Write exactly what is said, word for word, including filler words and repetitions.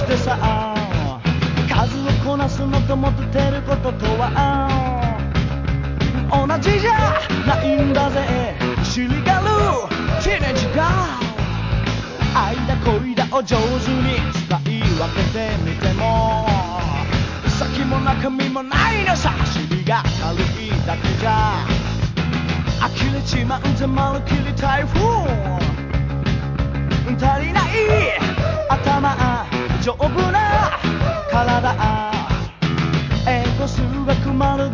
してさ、数をこなすのとモテてることとは同じじゃないんだぜ。尻がるティーネージガール、愛だ恋だを上手に使い分けてみても先も中身もないのさ。尻が軽いだけじゃ呆れちまうぜまるきり台風。足りない頭丈夫な体